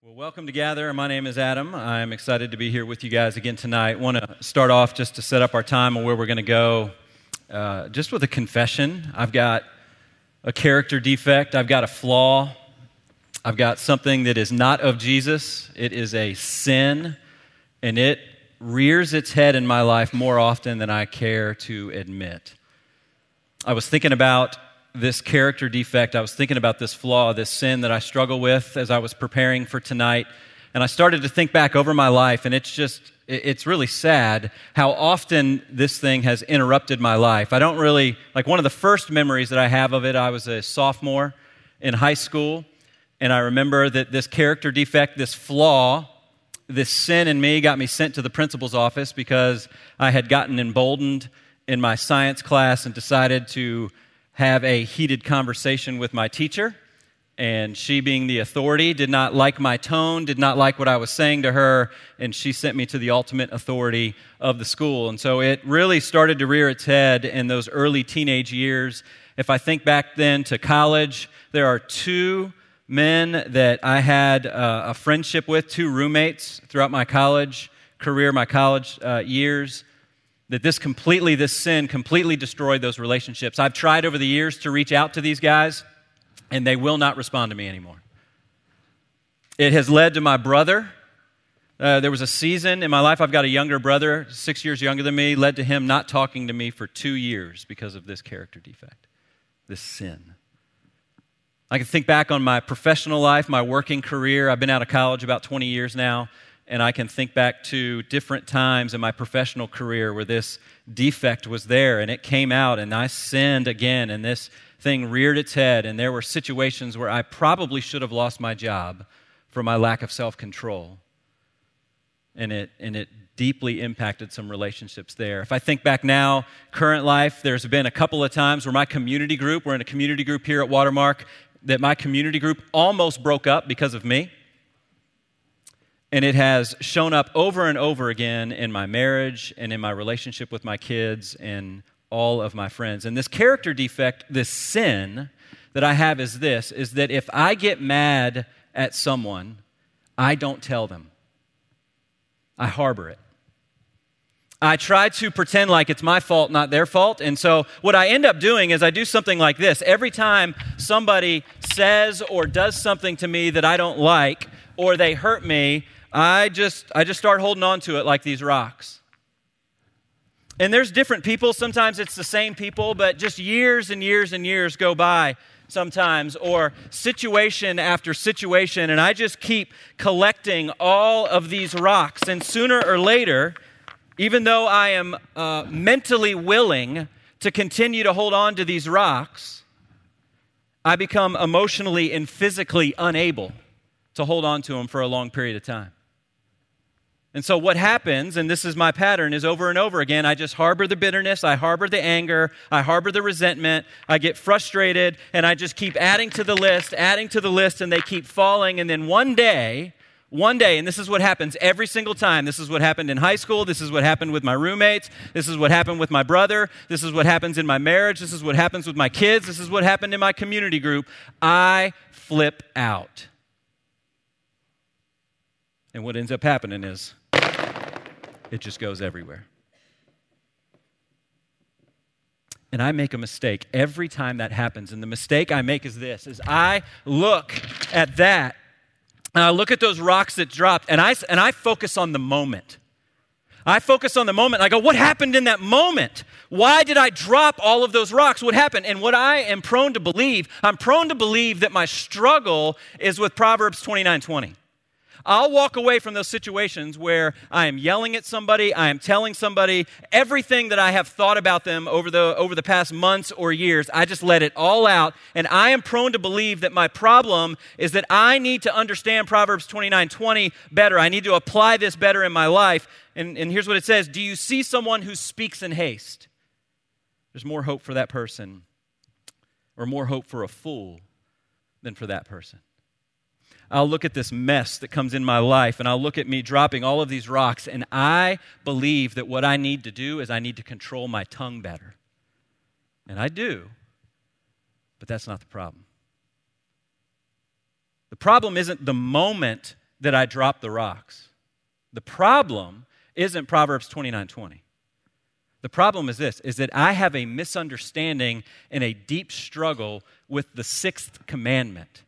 Well, welcome to Gather. My name is Adam. I'm excited to be here with you guys again tonight. I want to start off just to set up our time and where we're going to go, just with a confession. I've got a character defect. I've got a flaw. I've got something that is not of Jesus. It is a sin, and it rears its head in my life more often than I care to admit. I was thinking about this character defect. I was thinking about this flaw, this sin that I struggle with as I was preparing for tonight. And I started to think back over my life, and it's really sad how often this thing has interrupted my life. I don't really, one of the first memories that I have of it, I was a sophomore in high school, and I remember that this character defect, this flaw, this sin in me got me sent to the principal's office because I had gotten emboldened in my science class and decided to have a heated conversation with my teacher, and she, being the authority, did not like my tone, did not like what I was saying to her, and she sent me to the ultimate authority of the school. And so it really started to rear its head in those early teenage years. If I think back then to college, there are two men that I had a friendship with, two roommates throughout my college career, my college years, that this sin completely destroyed those relationships. I've tried over the years to reach out to these guys, and they will not respond to me anymore. It has led to my brother. There was a season in my life, I've got a younger brother, 6 years younger than me, led to him not talking to me for 2 years because of this character defect, this sin. I can think back on my professional life, my working career. I've been out of college about 20 years now. And I can think back to different times in my professional career where this defect was there and it came out and I sinned again and this thing reared its head, and there were situations where I probably should have lost my job for my lack of self-control. And it deeply impacted some relationships there. If I think back now, current life, there's been a couple of times where we're in a community group here at Watermark, that my community group almost broke up because of me. And it has shown up over and over again in my marriage and in my relationship with my kids and all of my friends. And this character defect, this sin that I have is that if I get mad at someone, I don't tell them. I harbor it. I try to pretend like it's my fault, not their fault. And so what I end up doing is I do something like this. Every time somebody says or does something to me that I don't like or they hurt me, I just start holding on to it like these rocks. And there's different people. Sometimes it's the same people, but just years and years and years go by sometimes, or situation after situation, and I just keep collecting all of these rocks. And sooner or later, even though I am mentally willing to continue to hold on to these rocks, I become emotionally and physically unable to hold on to them for a long period of time. And so what happens, and this is my pattern, is over and over again, I just harbor the bitterness, I harbor the anger, I harbor the resentment, I get frustrated, and I just keep adding to the list, and they keep falling. And then one day, and this is what happens every single time. This is what happened in high school. This is what happened with my roommates. This is what happened with my brother. This is what happens in my marriage. This is what happens with my kids. This is what happened in my community group. I flip out. And what ends up happening is it just goes everywhere. And I make a mistake every time that happens. And the mistake I make is this, is I look at that, and I look at those rocks that dropped, and I focus on the moment. I focus on the moment, and I go, what happened in that moment? Why did I drop all of those rocks? What happened? And what I am prone to believe, I'm prone to believe that my struggle is with Proverbs 29:20. I'll walk away from those situations where I am yelling at somebody, I am telling somebody everything that I have thought about them over the past months or years. I just let it all out, and I am prone to believe that my problem is that I need to understand Proverbs 29:20 better. I need to apply this better in my life. And here's what it says. Do you see someone who speaks in haste? There's more hope for that person, or more hope for a fool than for that person. I'll look at this mess that comes in my life, and I'll look at me dropping all of these rocks, and I believe that what I need to do is I need to control my tongue better. And I do, but that's not the problem. The problem isn't the moment that I drop the rocks. The problem isn't Proverbs 29:20. The problem is this, is that I have a misunderstanding and a deep struggle with the sixth commandment.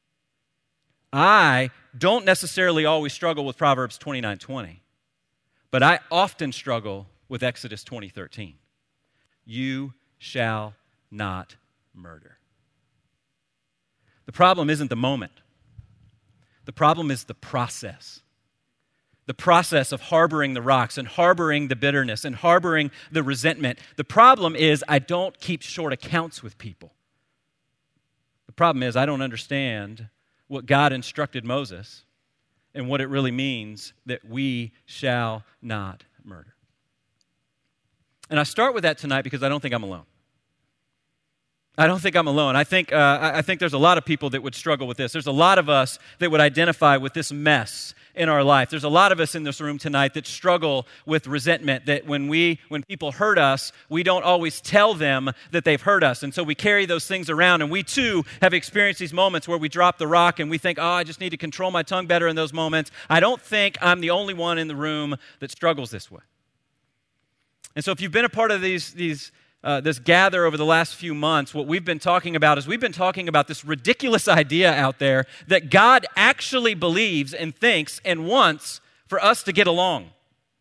I don't necessarily always struggle with Proverbs 29:20, but I often struggle with Exodus 20:13. You shall not murder. The problem isn't the moment. The problem is the process. The process of harboring the rocks and harboring the bitterness and harboring the resentment. The problem is I don't keep short accounts with people. The problem is I don't understand what God instructed Moses and what it really means that we shall not murder. And I start with that tonight because I don't think I'm alone. I don't think I'm alone. I think there's a lot of people that would struggle with this. There's a lot of us that would identify with this mess in our life. There's a lot of us in this room tonight that struggle with resentment, that when people hurt us, we don't always tell them that they've hurt us. And so we carry those things around, and we too have experienced these moments where we drop the rock and we think, I just need to control my tongue better in those moments. I don't think I'm the only one in the room that struggles this way. And so if you've been a part of this gather over the last few months, what we've been talking about is we've been talking about this ridiculous idea out there that God actually believes and thinks and wants for us to get along.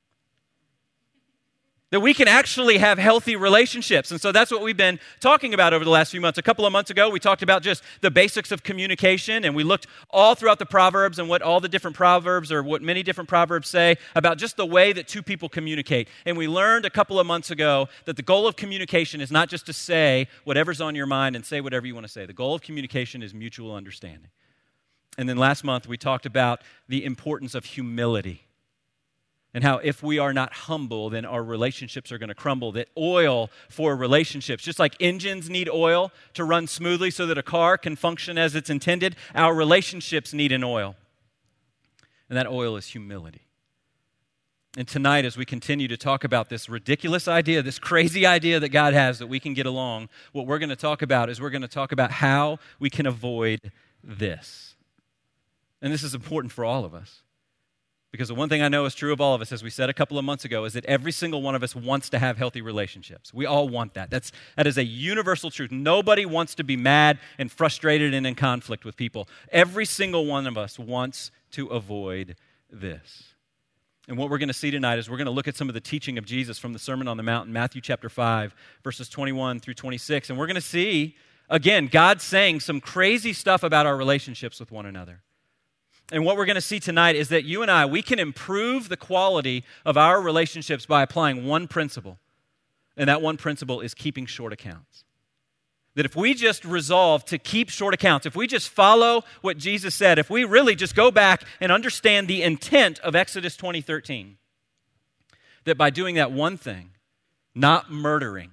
That we can actually have healthy relationships. And so that's what we've been talking about over the last few months. A couple of months ago, we talked about just the basics of communication, and we looked all throughout the Proverbs and what all the different Proverbs or what many different Proverbs say about just the way that two people communicate. And we learned a couple of months ago that the goal of communication is not just to say whatever's on your mind and say whatever you want to say. The goal of communication is mutual understanding. And then last month, we talked about the importance of humility. And how if we are not humble, then our relationships are going to crumble. That oil for relationships, just like engines need oil to run smoothly so that a car can function as it's intended, our relationships need an oil. And that oil is humility. And tonight, as we continue to talk about this ridiculous idea, this crazy idea that God has that we can get along, what we're going to talk about is we're going to talk about how we can avoid this. And this is important for all of us. Because the one thing I know is true of all of us, as we said a couple of months ago, is that every single one of us wants to have healthy relationships. We all want that. That is a universal truth. Nobody wants to be mad and frustrated and in conflict with people. Every single one of us wants to avoid this. And what we're going to see tonight is we're going to look at some of the teaching of Jesus from the Sermon on the Mount in Matthew chapter 5, verses 21 through 26. And we're going to see, again, God saying some crazy stuff about our relationships with one another. And what we're going to see tonight is that you and I, we can improve the quality of our relationships by applying one principle. And that one principle is keeping short accounts. That if we just resolve to keep short accounts, if we just follow what Jesus said, if we really just go back and understand the intent of Exodus 20:13, that by doing that one thing, not murdering,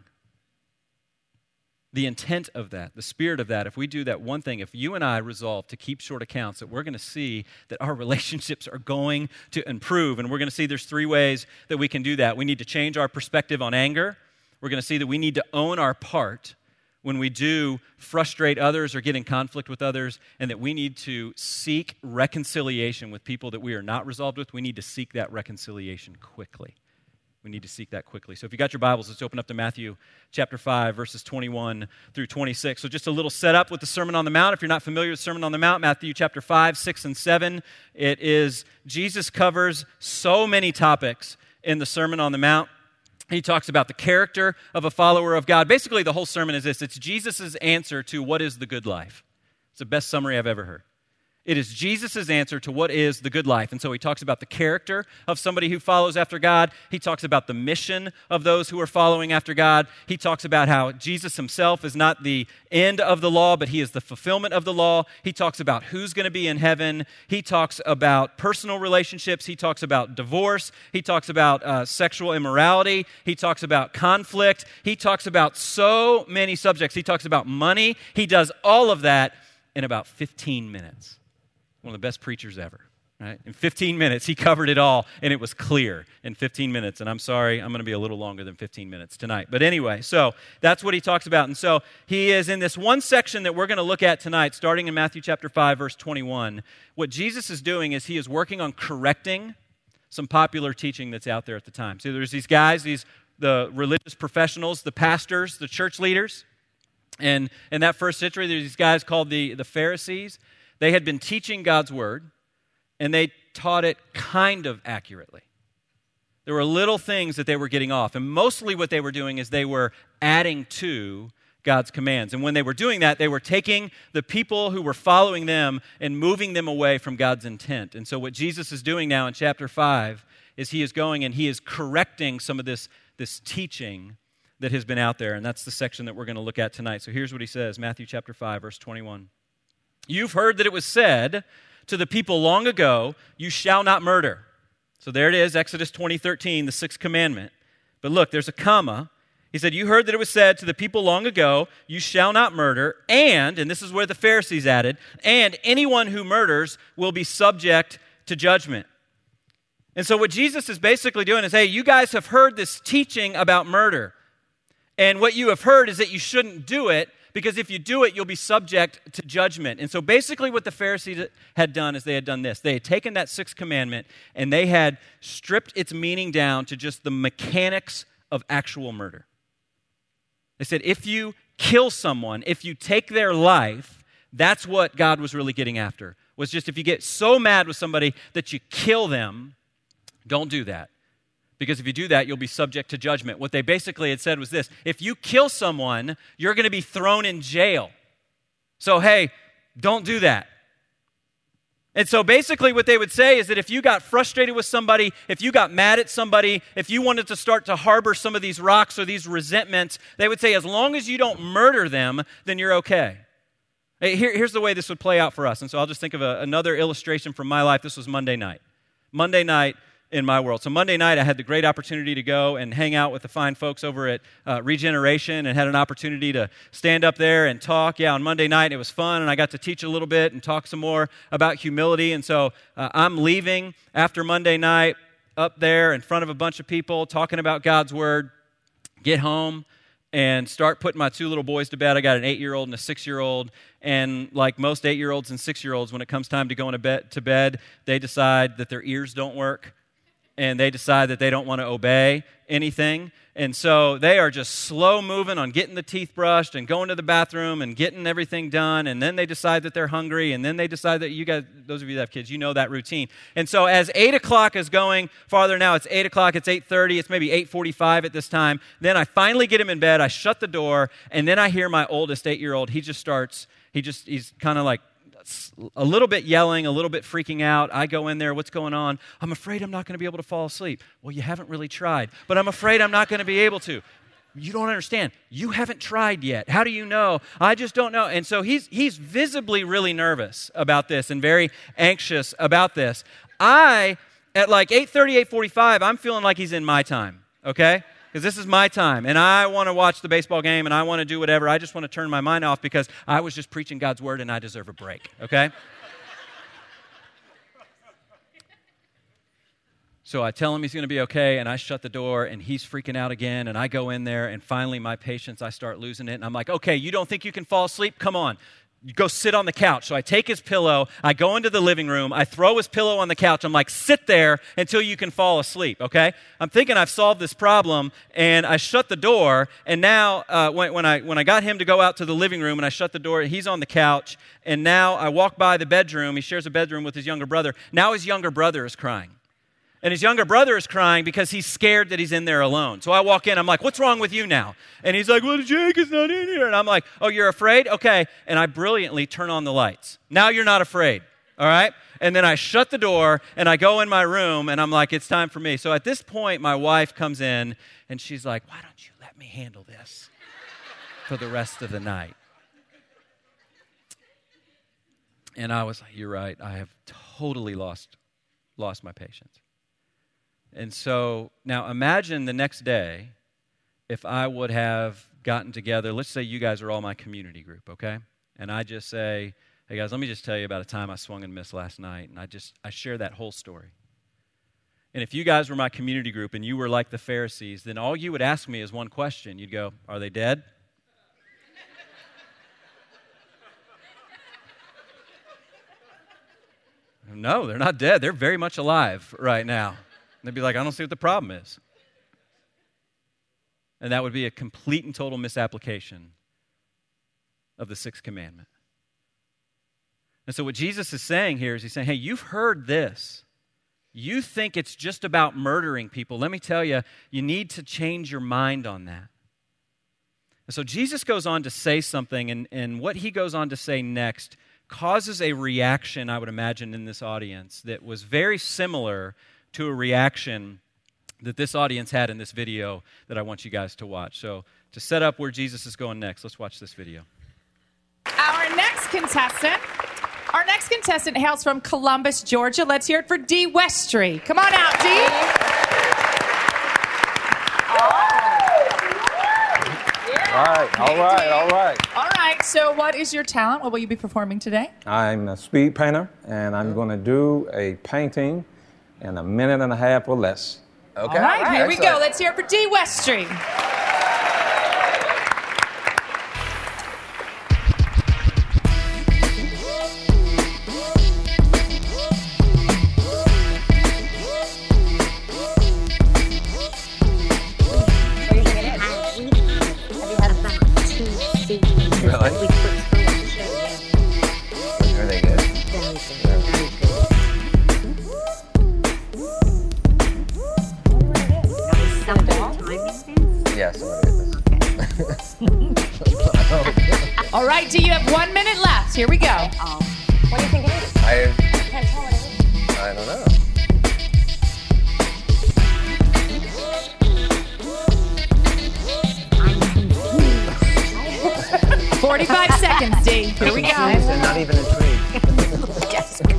the intent of that, the spirit of that, if we do that one thing, if you and I resolve to keep short accounts, that we're going to see that our relationships are going to improve. And we're going to see there's three ways that we can do that. We need to change our perspective on anger. We're going to see that we need to own our part when we do frustrate others or get in conflict with others, and that we need to seek reconciliation with people that we are not resolved with. We need to seek that reconciliation quickly. We need to seek that quickly. So if you got your Bibles, let's open up to Matthew chapter 5, verses 21 through 26. So just a little setup with the Sermon on the Mount. If you're not familiar with the Sermon on the Mount, Matthew chapter 5, 6, and 7, it is, Jesus covers so many topics in the Sermon on the Mount. He talks about the character of a follower of God. Basically, the whole sermon is this. It's Jesus' answer to what is the good life. It's the best summary I've ever heard. It is Jesus' answer to what is the good life. And so he talks about the character of somebody who follows after God. He talks about the mission of those who are following after God. He talks about how Jesus himself is not the end of the law, but he is the fulfillment of the law. He talks about who's going to be in heaven. He talks about personal relationships. He talks about divorce. He talks about sexual immorality. He talks about conflict. He talks about so many subjects. He talks about money. He does all of that in about 15 minutes. One of the best preachers ever. Right? In 15 minutes, he covered it all, and it was clear in 15 minutes. And I'm sorry, I'm going to be a little longer than 15 minutes tonight. But anyway, so that's what he talks about. And so he is in this one section that we're going to look at tonight, starting in Matthew chapter 5, verse 21. What Jesus is doing is he is working on correcting some popular teaching that's out there at the time. So there's these guys, the religious professionals, the pastors, the church leaders. And in that first century, there's these guys called the Pharisees. They had been teaching God's word, and they taught it kind of accurately. There were little things that they were getting off. And mostly what they were doing is they were adding to God's commands. And when they were doing that, they were taking the people who were following them and moving them away from God's intent. And so what Jesus is doing now in chapter 5 is he is going and he is correcting some of this teaching that has been out there. And that's the section that we're going to look at tonight. So here's what he says, Matthew chapter 5, verse 21. You've heard that it was said to the people long ago, you shall not murder. So there it is, Exodus 20:13, the sixth commandment. But look, there's a comma. He said, you heard that it was said to the people long ago, you shall not murder, and this is where the Pharisees added, and anyone who murders will be subject to judgment. And so what Jesus is basically doing is, hey, you guys have heard this teaching about murder. And what you have heard is that you shouldn't do it, because if you do it, you'll be subject to judgment. And so basically what the Pharisees had done is they had done this. They had taken that sixth commandment and they had stripped its meaning down to just the mechanics of actual murder. They said, if you kill someone, if you take their life, that's what God was really getting after. Was just if you get so mad with somebody that you kill them, don't do that. Because if you do that, you'll be subject to judgment. What they basically had said was this: if you kill someone, you're going to be thrown in jail. So, hey, don't do that. And so basically what they would say is that if you got frustrated with somebody, if you got mad at somebody, if you wanted to start to harbor some of these rocks or these resentments, they would say as long as you don't murder them, then you're okay. Here's the way this would play out for us. And so I'll just think of another illustration from my life. This was Monday night. Monday night in my world. So Monday night, I had the great opportunity to go and hang out with the fine folks over at Regeneration and had an opportunity to stand up there and talk. Yeah, on Monday night, it was fun, and I got to teach a little bit and talk some more about humility. And so I'm leaving after Monday night up there in front of a bunch of people talking about God's Word, get home, and start putting my two little boys to bed. I got an 8-year-old and a 6-year-old, and like most 8-year-olds and 6-year-olds, when it comes time to go to bed, they decide that their ears don't work, and they decide that they don't want to obey anything. And so they are just slow moving on getting the teeth brushed and going to the bathroom and getting everything done. And then they decide that they're hungry. And then they decide that you guys, those of you that have kids, you know that routine. And so as 8 o'clock is going farther now, it's 8 o'clock, it's 8:30, it's maybe 8:45 at this time. Then I finally get him in bed. I shut the door. And then I hear my oldest 8-year-old, he's kind of like, a little bit yelling, a little bit freaking out. I go in there, what's going on? I'm afraid I'm not going to be able to fall asleep. Well, you haven't really tried, but I'm afraid I'm not going to be able to. You don't understand. You haven't tried yet. How do you know? I just don't know. And so he's visibly really nervous about this and very anxious about this. At like 8:30, 8:45, I'm feeling like he's in my time, okay? Because this is my time, and I want to watch the baseball game, and I want to do whatever. I just want to turn my mind off because I was just preaching God's Word, and I deserve a break, okay? So I tell him he's going to be okay, and I shut the door, and he's freaking out again, and I go in there, and finally my patience, I start losing it, and I'm like, okay, you don't think you can fall asleep? Come on. You go sit on the couch. So I take his pillow, I go into the living room, I throw his pillow on the couch. I'm like, sit there until you can fall asleep, okay? I'm thinking I've solved this problem, and I shut the door, and now when I got him to go out to the living room and I shut the door, he's on the couch, and now I walk by the bedroom. He shares a bedroom with his younger brother. Now his younger brother is crying. And his younger brother is crying because he's scared that he's in there alone. So I walk in, I'm like, what's wrong with you now? And he's like, well, Jake is not in here. And I'm like, oh, you're afraid? Okay. And I brilliantly turn on the lights. Now you're not afraid, all right? And then I shut the door, and I go in my room, and I'm like, it's time for me. So at this point, my wife comes in, and she's like, why don't you let me handle this for the rest of the night? And I was like, you're right. I have totally lost my patience. And so now imagine the next day if I would have gotten together, let's say you guys are all my community group, okay? And I just say, Hey guys, let me just tell you about a time I swung and missed last night, and I share that whole story. And if you guys were my community group and you were like the Pharisees, then all you would ask me is one question. You'd go, are they dead? No, they're not dead. They're very much alive right now. And they'd be like, I don't see what the problem is. And that would be a complete and total misapplication of the sixth commandment. And so what Jesus is saying here is he's saying, hey, you've heard this. You think it's just about murdering people. Let me tell you, you need to change your mind on that. And so Jesus goes on to say something, and what he goes on to say next causes a reaction, I would imagine, in this audience that was very similar to a reaction that this audience had in this video that I want you guys to watch. So to set up where Jesus is going next, let's watch this video. Our next contestant hails from Columbus, Georgia. Let's hear it for Dee Westry. Come on out, Dee. All right. All right, so what is your talent? What will you be performing today? I'm a speed painter, and I'm going to do a painting in a minute and a half or less. Okay. All right, here we go. Let's hear it for Dee Westry. Really? Are they good? Yeah, All right, Dee, you have 1 minute left. Here we go. What do you think it is? I Can't tell what it is. don't know. 45 seconds, Dee. Here we go. They're not even intrigued.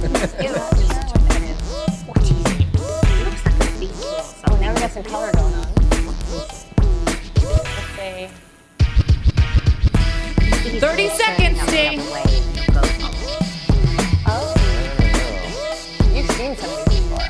Oh, now we got some color going on. Let's see. 30 seconds, Dee. Oh. You've seen some of these before.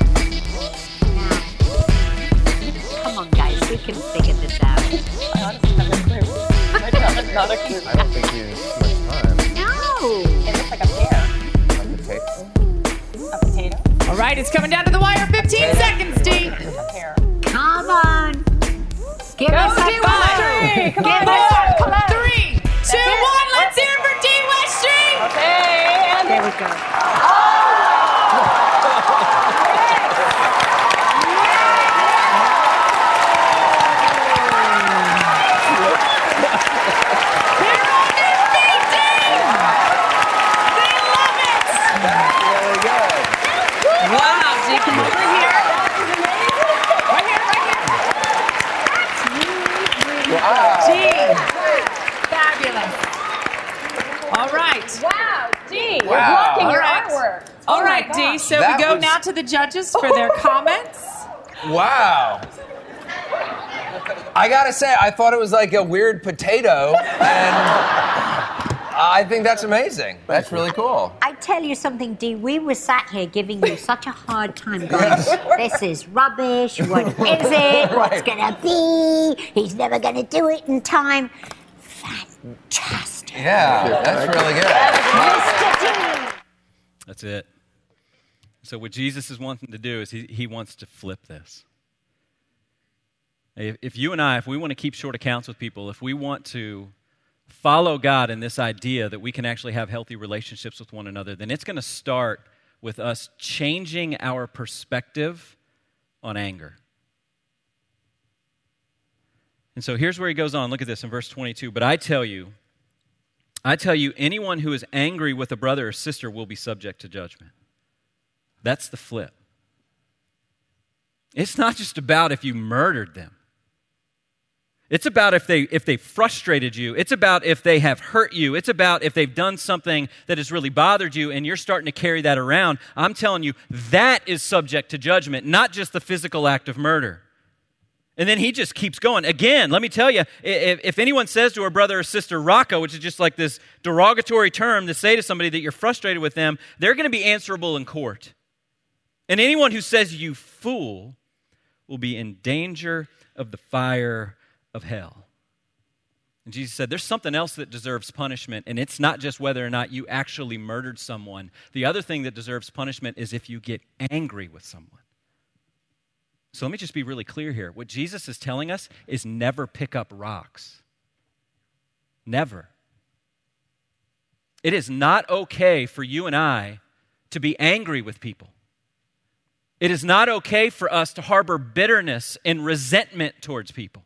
Come on, guys, we can figure this out. I honestly have no clue. Not a clue. I don't think you have much time. No! It looks like a pear. A potato? A potato. All right, it's coming down to the wire. 15 seconds, Dee. A pear. Come on! Give Go, us a Dee five! Westry. Come Give on, us come on. 3, 2, 1. Let's hear it for Dee Westry. Okay, and There we go. They're on their feet, Dee. They love it. Really good. Wow, Dee, come over here. Right here. Wow. Dee, fabulous. All right. wow, Dee, you're Wow. blocking All your right. artwork. All Oh my right, Dee. gosh. So That we go was- now to the judges for their comments. Wow. I gotta say, I thought it was like a weird potato, and I think that's amazing. That's really cool. I tell you something, Dee, we were sat here giving you such a hard time going, this is rubbish, what is it, what's Right. gonna be, he's never gonna do it in time. Fantastic. Yeah, that's really good. Mr. D. That's it. So what Jesus is wanting to do is he wants to flip this. If you and I, if we want to keep short accounts with people, if we want to follow God in this idea that we can actually have healthy relationships with one another, then it's going to start with us changing our perspective on anger. And so here's where he goes on. Look at this in verse 22. But I tell you, anyone who is angry with a brother or sister will be subject to judgment. That's the flip. It's not just about if you murdered them. It's about if they frustrated you. It's about if they have hurt you. It's about if they've done something that has really bothered you and you're starting to carry that around. I'm telling you, that is subject to judgment, not just the physical act of murder. And then he just keeps going. Again, let me tell you, if anyone says to a brother or sister, Raka, which is just like this derogatory term to say to somebody that you're frustrated with them, they're going to be answerable in court. And anyone who says you fool will be in danger of the fire of hell. And Jesus said, there's something else that deserves punishment, and it's not just whether or not you actually murdered someone. The other thing that deserves punishment is if you get angry with someone. So let me just be really clear here. What Jesus is telling us is never pick up rocks. Never. It is not okay for you and I to be angry with people. It is not okay for us to harbor bitterness and resentment towards people.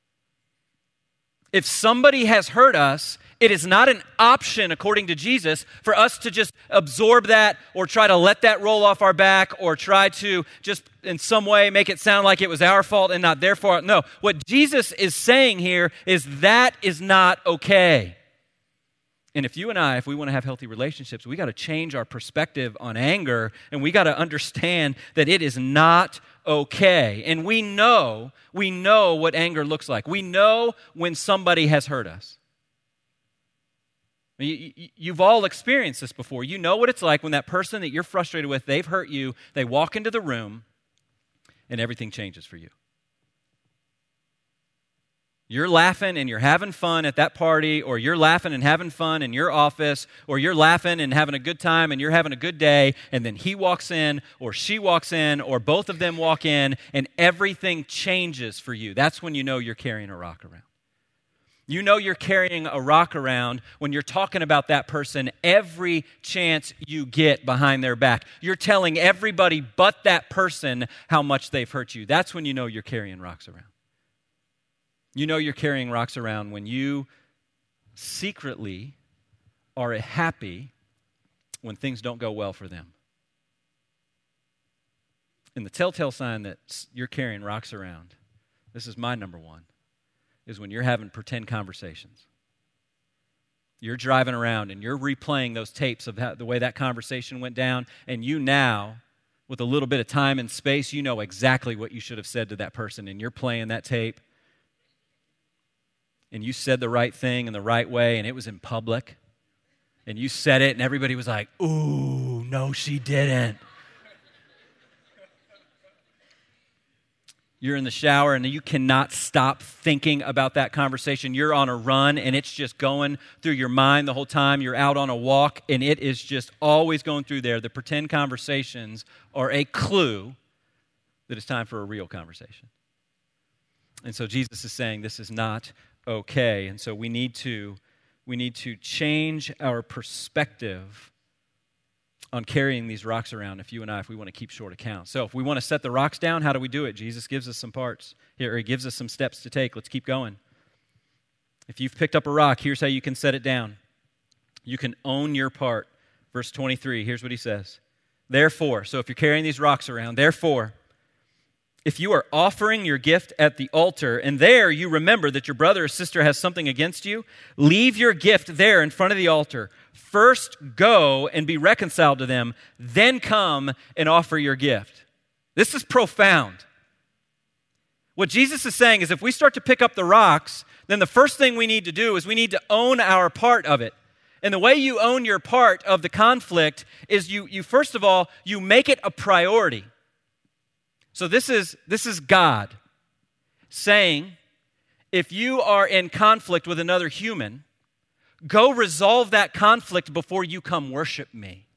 If somebody has hurt us, it is not an option, according to Jesus, for us to just absorb that or try to let that roll off our back or try to just in some way make it sound like it was our fault and not their fault. No, what Jesus is saying here is that is not okay. And if you and I, if we want to have healthy relationships, we got to change our perspective on anger, and we got to understand that it is not okay. And we know what anger looks like. We know when somebody has hurt us. You've all experienced this before. You know what it's like when that person that you're frustrated with, they've hurt you, they walk into the room, and everything changes for you. You're laughing and you're having fun at that party, or you're laughing and having fun in your office, or you're laughing and having a good time and you're having a good day, and then he walks in or she walks in or both of them walk in and everything changes for you. That's when you know you're carrying a rock around. You know you're carrying a rock around when you're talking about that person every chance you get behind their back. You're telling everybody but that person how much they've hurt you. That's when you know you're carrying rocks around. You know you're carrying rocks around when you secretly are happy when things don't go well for them. And the telltale sign that you're carrying rocks around, this is my number one, is when you're having pretend conversations. You're driving around and you're replaying those tapes of the way that conversation went down, and you now, with a little bit of time and space, you know exactly what you should have said to that person, and you're playing that tape. And you said the right thing in the right way, and it was in public. And you said it, and everybody was like, ooh, no, she didn't. You're in the shower, and you cannot stop thinking about that conversation. You're on a run, and it's just going through your mind the whole time. You're out on a walk, and it is just always going through there. The pretend conversations are a clue that it's time for a real conversation. And so Jesus is saying this is not okay. And so we need to change our perspective on carrying these rocks around, if we want to keep short account. So if we want to set the rocks down, how do we do it? Jesus gives us some parts here, or he gives us some steps to take. Let's keep going. If you've picked up a rock, here's how you can set it down. You can own your part. Verse 23, here's what he says. Therefore, so if you're carrying these rocks around, therefore, if you are offering your gift at the altar, and there you remember that your brother or sister has something against you, leave your gift there in front of the altar. First go and be reconciled to them, then come and offer your gift. This is profound. What Jesus is saying is if we start to pick up the rocks, then the first thing we need to do is we need to own our part of it. And the way you own your part of the conflict is you first of all, you make it a priority. So this is God saying, if you are in conflict with another human, go resolve that conflict before you come worship me.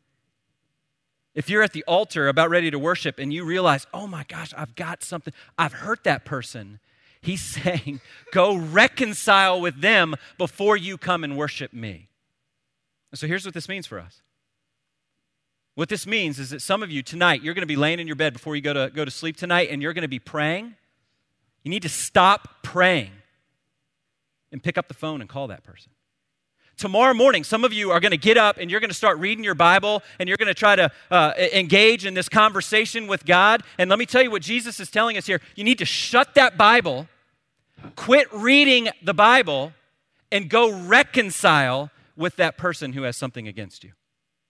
If you're at the altar about ready to worship and you realize, oh my gosh, I've got something, I've hurt that person. He's saying, go reconcile with them before you come and worship me. So here's what this means for us. What this means is that some of you tonight, you're going to be laying in your bed before you go to sleep tonight, and you're going to be praying. You need to stop praying and pick up the phone and call that person. Tomorrow morning, some of you are going to get up and you're going to start reading your Bible, and you're going to try to engage in this conversation with God. And let me tell you what Jesus is telling us here. You need to shut that Bible, quit reading the Bible, and go reconcile with that person who has something against you.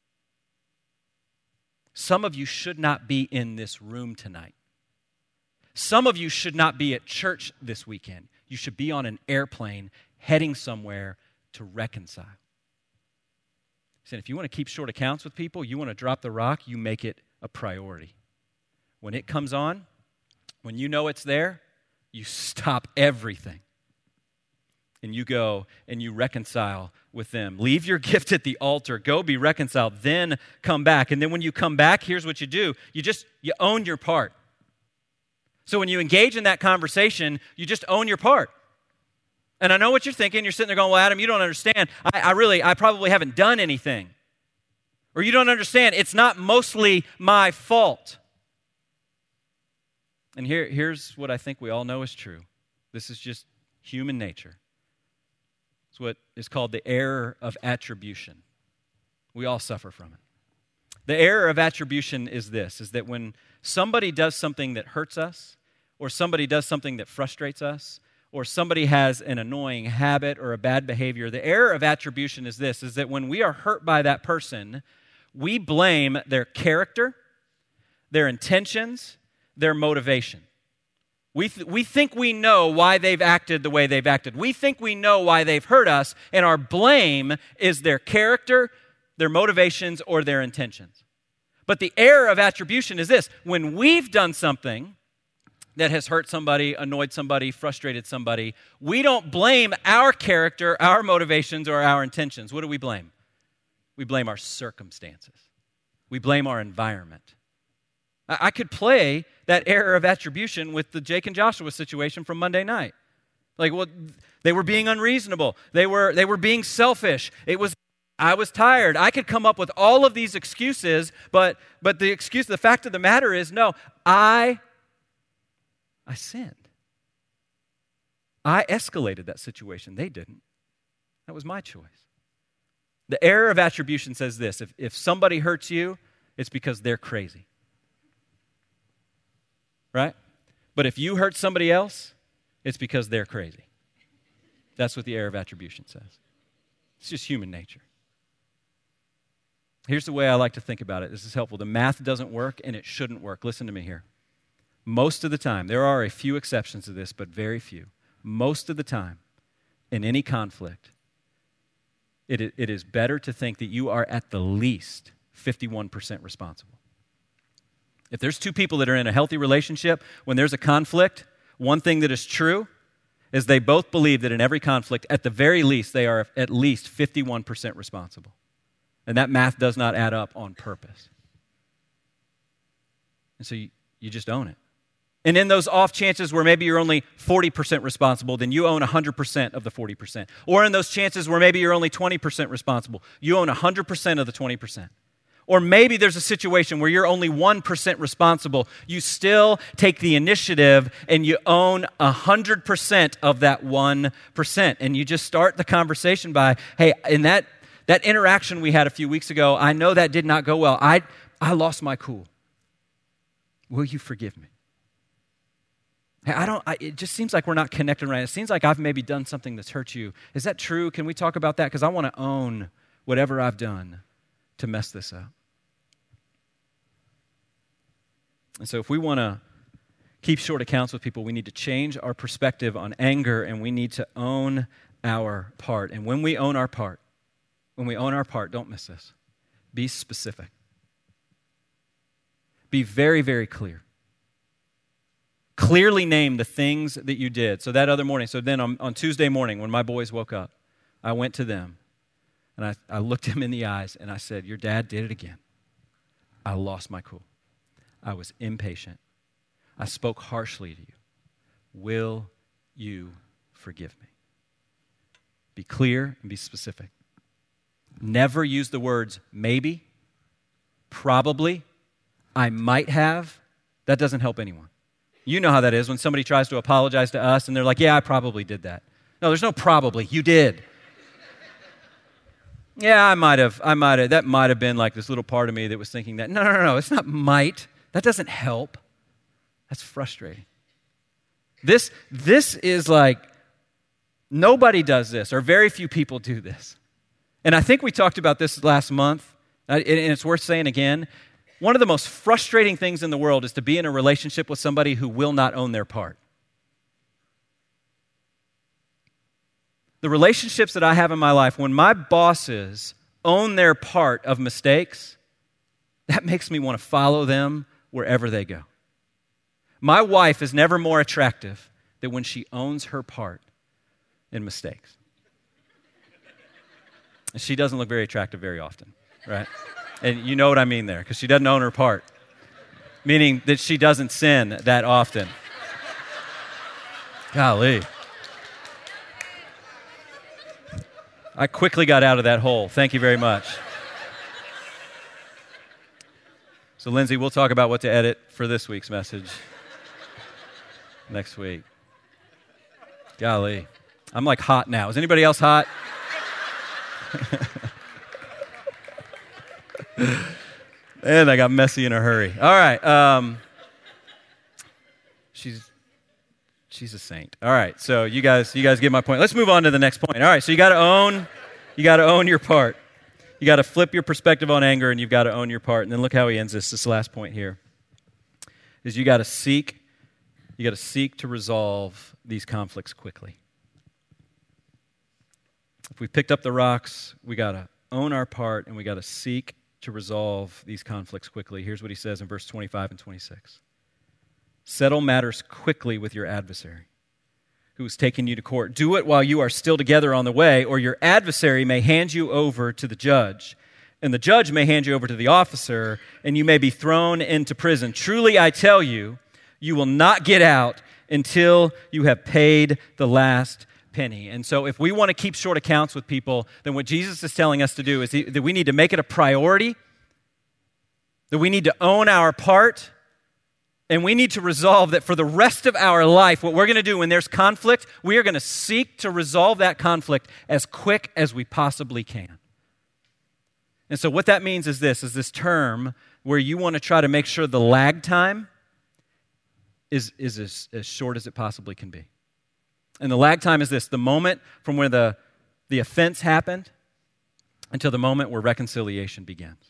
Some of you should not be in this room tonight. Some of you should not be at church this weekend. You should be on an airplane heading somewhere to reconcile. He said, if you want to keep short accounts with people, you want to drop the rock, you make it a priority. When it comes on, when you know it's there, you stop everything. And you go and you reconcile with them. Leave your gift at the altar. Go be reconciled. Then come back. And then when you come back, here's what you do. You own your part. So when you engage in that conversation, you just own your part. And I know what you're thinking. You're sitting there going, well, Adam, you don't understand. I probably haven't done anything. Or you don't understand. It's not mostly my fault. And here's what I think we all know is true. This is just human nature. It's what is called the error of attribution. We all suffer from it. The error of attribution is this, is that when somebody does something that hurts us, or somebody does something that frustrates us, or somebody has an annoying habit or a bad behavior, the error of attribution is this, is that when we are hurt by that person, we blame their character, their intentions, their motivation. We think we know why they've acted the way they've acted. We think we know why they've hurt us, and our blame is their character, their motivations, or their intentions. But the error of attribution is this. When we've done something that has hurt somebody, annoyed somebody, frustrated somebody, we don't blame our character, our motivations, or our intentions. What do we blame? We blame our circumstances. We blame our environment. I could play that error of attribution with the Jake and Joshua situation from Monday night. Like, well, they were being unreasonable. They were being selfish. I was tired. I could come up with all of these excuses, but the fact of the matter is, no, I sinned. I escalated that situation. They didn't. That was my choice. The error of attribution says this: if somebody hurts you, it's because they're crazy. Right? But if you hurt somebody else, it's because they're crazy. That's what the error of attribution says. It's just human nature. Here's the way I like to think about it. This is helpful. The math doesn't work, and it shouldn't work. Listen to me here. Most of the time, there are a few exceptions to this, but very few. Most of the time, in any conflict, it is better to think that you are at the least 51% responsible. If there's two people that are in a healthy relationship, when there's a conflict, one thing that is true is they both believe that in every conflict, at the very least, they are at least 51% responsible. And that math does not add up on purpose. And so you just own it. And in those off chances where maybe you're only 40% responsible, then you own 100% of the 40%. Or in those chances where maybe you're only 20% responsible, you own 100% of the 20%. Or maybe there's a situation where you're only 1% responsible. You still take the initiative and you own 100% of that 1%. And you just start the conversation by, hey, in that interaction we had a few weeks ago, I know that did not go well. I lost my cool. Will you forgive me? Hey, it just seems like we're not connected right. It seems like I've maybe done something that's hurt you. Is that true? Can we talk about that? Because I want to own whatever I've done to mess this up. And so if we want to keep short accounts with people, we need to change our perspective on anger, and we need to own our part. And when we own our part, don't miss this. Be specific. Be very, very clear. Clearly name the things that you did. So that other morning, then on Tuesday morning when my boys woke up, I went to them and I looked them in the eyes and I said, your dad did it again. I lost my cool. I was impatient. I spoke harshly to you. Will you forgive me? Be clear and be specific. Never use the words maybe, probably, I might have. That doesn't help anyone. You know how that is when somebody tries to apologize to us and they're like, yeah, I probably did that. No, there's no probably. You did. Yeah, I might have. That might have been like this little part of me that was thinking that. No. It's not might. That doesn't help. That's frustrating. This is like, nobody does this, or very few people do this. And I think we talked about this last month, and it's worth saying again. One of the most frustrating things in the world is to be in a relationship with somebody who will not own their part. The relationships that I have in my life, when my bosses own their part of mistakes, that makes me want to follow them wherever they go. My wife is never more attractive than when she owns her part in mistakes. And she doesn't look very attractive very often, right? And you know what I mean there, because she doesn't own her part, meaning that she doesn't sin that often. Golly. I quickly got out of that hole. Thank you very much. So, Lindsay, we'll talk about what to edit for this week's message next week. Golly. I'm like hot now. Is anybody else hot? And I got messy in a hurry. All right. She's a saint. All right. So you guys get my point. Let's move on to the next point. All right. So you got to own your part. You got to flip your perspective on anger, and you've got to own your part. And then look how he ends this last point here. Is you got to seek to resolve these conflicts quickly. If we picked up the rocks, we got to own our part, and we got to seek to resolve these conflicts quickly. Here's what he says in verse 25 and 26. Settle matters quickly with your adversary, who is taking you to court. Do it while you are still together on the way, or your adversary may hand you over to the judge, and the judge may hand you over to the officer, and you may be thrown into prison. Truly, I tell you, you will not get out until you have paid the last penny. And so if we want to keep short accounts with people, then what Jesus is telling us to do is that we need to make it a priority, that we need to own our part, and we need to resolve that for the rest of our life, what we're going to do when there's conflict, we are going to seek to resolve that conflict as quick as we possibly can. And so what that means is this term where you want to try to make sure the lag time is as short as it possibly can be. And the lag time is this: the moment from where the offense happened until the moment where reconciliation begins.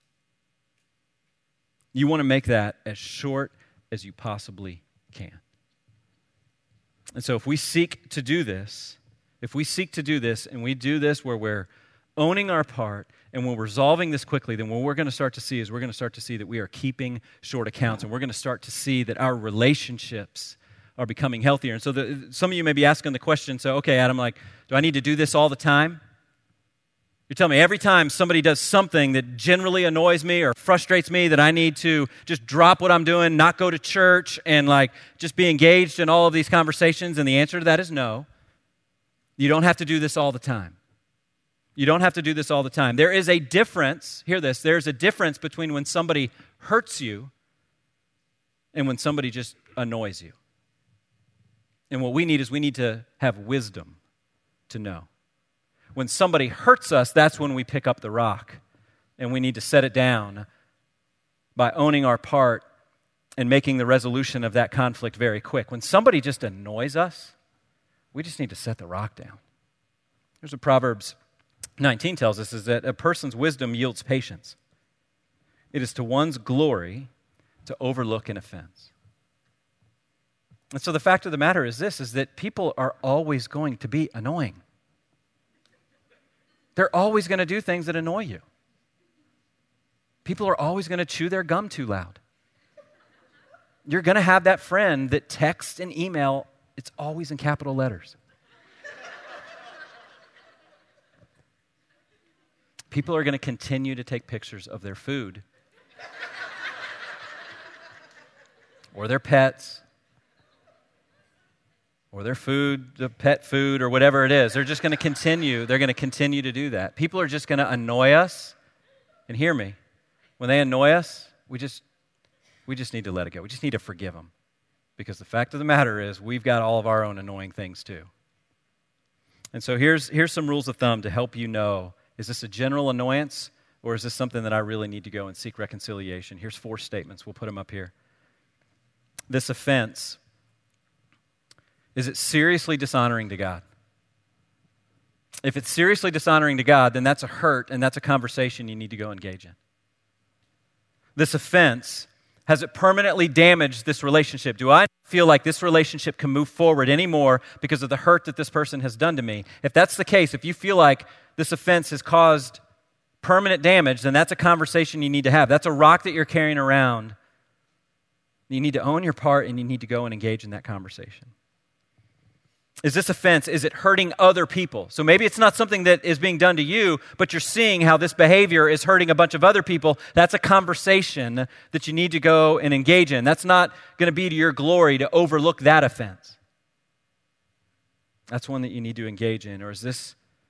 You want to make that as short as you possibly can. And so if we seek to do this, and we do this where we're owning our part and we're resolving this quickly, then what we're going to start to see is that we are keeping short accounts, and we're going to start to see that our relationships are becoming healthier. And so some of you may be asking the question, so, okay, Adam, do I need to do this all the time? You're telling me every time somebody does something that generally annoys me or frustrates me that I need to just drop what I'm doing, not go to church, and just be engaged in all of these conversations? And the answer to that is no. You don't have to do this all the time. You don't have to do this all the time. There is a difference, hear this, there's a difference between when somebody hurts you and when somebody just annoys you. And what we need to have wisdom to know. When somebody hurts us, that's when we pick up the rock, and we need to set it down by owning our part and making the resolution of that conflict very quick. When somebody just annoys us, we just need to set the rock down. Here's what Proverbs 19 tells us, is that a person's wisdom yields patience. It is to one's glory to overlook an offense. And so the fact of the matter is this, is that people are always going to be annoying. They're always going to do things that annoy you. People are always going to chew their gum too loud. You're going to have that friend that texts and email, it's always in capital letters. People are going to continue to take pictures of their food or their pets or their food, the pet food, or whatever it is. They're just going to continue. They're going to continue to do that. People are just going to annoy us. And hear me, when they annoy us, we just need to let it go. We just need to forgive them. Because the fact of the matter is, we've got all of our own annoying things too. And so here's some rules of thumb to help you know, is this a general annoyance, or is this something that I really need to go and seek reconciliation? Here's 4 statements. We'll put them up here. This offense, is it seriously dishonoring to God? If it's seriously dishonoring to God, then that's a hurt, and that's a conversation you need to go engage in. this offense, has it permanently damaged this relationship? Do I feel like this relationship can move forward anymore because of the hurt that this person has done to me? If that's the case, if you feel like this offense has caused permanent damage, then that's a conversation you need to have. That's a rock that you're carrying around. You need to own your part, and you need to go and engage in that conversation. Is this offense, is it hurting other people? So maybe it's not something that is being done to you, but you're seeing how this behavior is hurting a bunch of other people. That's a conversation that you need to go and engage in. That's not going to be to your glory to overlook that offense. That's one that you need to engage in. Or is this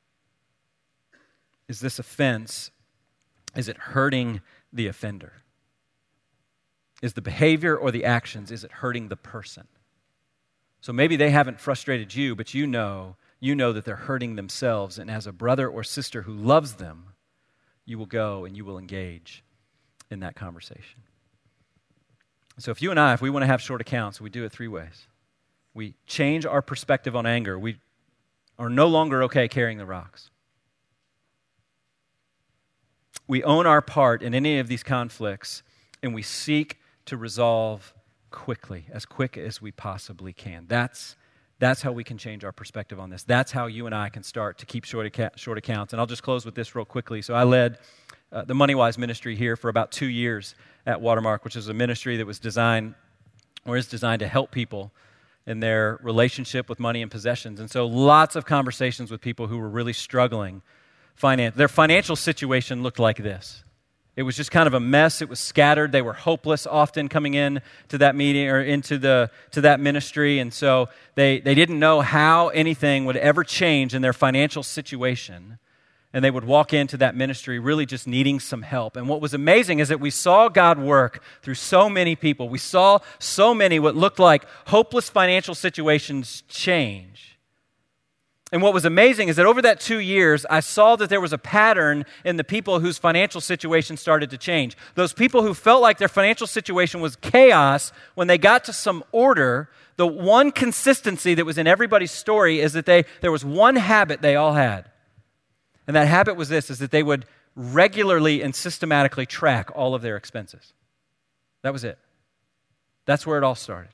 offense, is it hurting the offender? Is the behavior or the actions, is it hurting the person? So maybe they haven't frustrated you, but you know that they're hurting themselves. And as a brother or sister who loves them, you will go and you will engage in that conversation. So if you and I, if we want to have short accounts, we do it 3 ways. We change our perspective on anger. We are no longer okay carrying the rocks. We own our part in any of these conflicts, and we seek to resolve quickly, as quick as we possibly can. That's how we can change our perspective on this. That's how you and I can start to keep short accounts. And I'll just close with this real quickly. So I led the MoneyWise ministry here for about 2 years at Watermark, which is a ministry that was designed to help people in their relationship with money and possessions. And so lots of conversations with people who were really struggling. Their financial situation looked like this. It was just kind of a mess. It was scattered. They were hopeless often coming in to that meeting or to that ministry. And so they didn't know how anything would ever change in their financial situation. And they would walk into that ministry really just needing some help. And what was amazing is that we saw God work through so many people. We saw so many what looked like hopeless financial situations change. And what was amazing is that over that 2 years, I saw that there was a pattern in the people whose financial situation started to change. Those people who felt like their financial situation was chaos, when they got to some order, the one consistency that was in everybody's story is that there was one habit they all had. And that habit was this, is that they would regularly and systematically track all of their expenses. That was it. That's where it all started.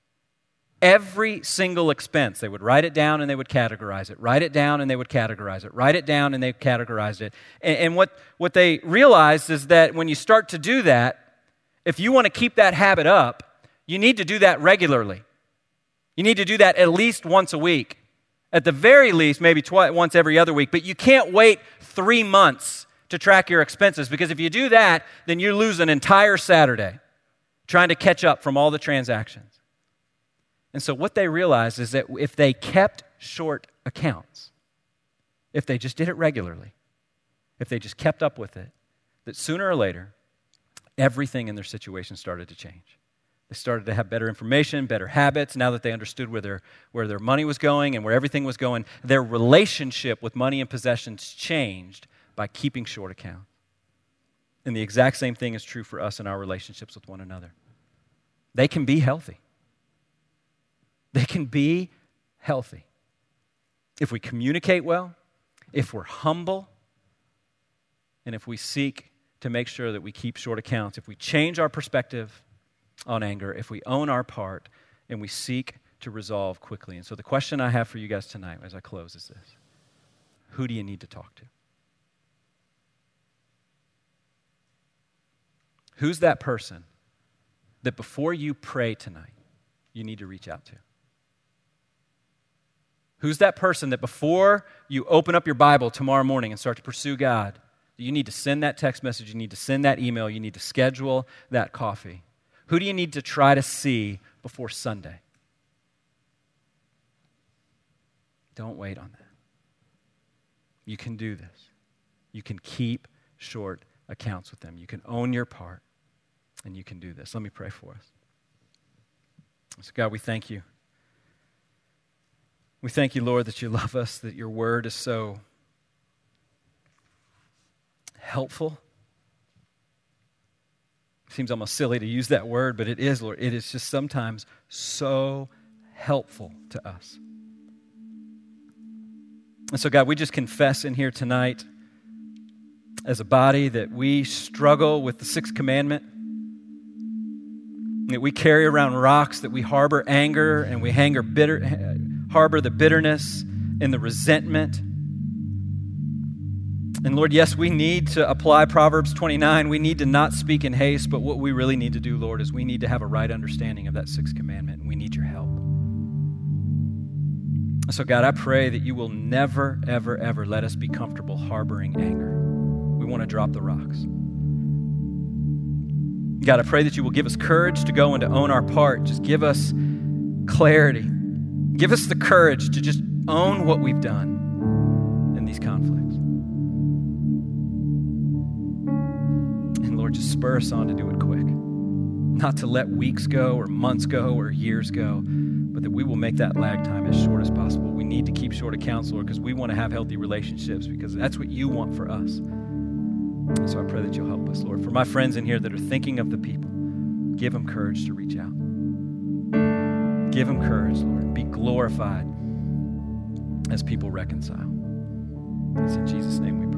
Every single expense, they would write it down and they would categorize it. Write it down and they would categorize it. Write it down and they categorized it. And what they realized is that when you start to do that, if you want to keep that habit up, you need to do that regularly. You need to do that at least once a week. At the very least, maybe once every other week. But you can't wait 3 months to track your expenses, because if you do that, then you lose an entire Saturday trying to catch up from all the transactions. And so what they realized is that if they kept short accounts, if they just did it regularly, if they just kept up with it, that sooner or later, everything in their situation started to change. They started to have better information, better habits. Now that they understood where their money was going and where everything was going, their relationship with money and possessions changed by keeping short accounts. And the exact same thing is true for us in our relationships with one another. They can be healthy. They can be healthy if we communicate well, if we're humble, and if we seek to make sure that we keep short accounts, if we change our perspective on anger, if we own our part, and we seek to resolve quickly. And so the question I have for you guys tonight as I close is this: who do you need to talk to? Who's that person that before you pray tonight, you need to reach out to? Who's that person that before you open up your Bible tomorrow morning and start to pursue God, you need to send that text message, you need to send that email, you need to schedule that coffee? Who do you need to try to see before Sunday? Don't wait on that. You can do this. You can keep short accounts with them. You can own your part, and you can do this. Let me pray for us. So God, we thank you. We thank you, Lord, that you love us, that your word is so helpful. It seems almost silly to use that word, but it is, Lord. It is just sometimes so helpful to us. And so, God, we just confess in here tonight as a body that we struggle with the sixth commandment. that we carry around rocks, that we harbor anger and we harbor the bitterness and the resentment. And Lord, yes, we need to apply Proverbs 29. We need to not speak in haste, but what we really need to do, Lord, is we need to have a right understanding of that 6th commandment, and we need your help. So God, I pray that you will never, ever, ever let us be comfortable harboring anger. We want to drop the rocks. God, I pray that you will give us courage to go and to own our part. Just give us clarity. Give us the courage to just own what we've done in these conflicts. And Lord, just spur us on to do it quick. Not to let weeks go or months go or years go, but that we will make that lag time as short as possible. We need to keep short accounts, Lord, because we want to have healthy relationships, because that's what you want for us. So I pray that you'll help us, Lord. For my friends in here that are thinking of the people, give them courage to reach out. Give them courage, Lord. Be glorified as people reconcile. It's in Jesus' name we pray.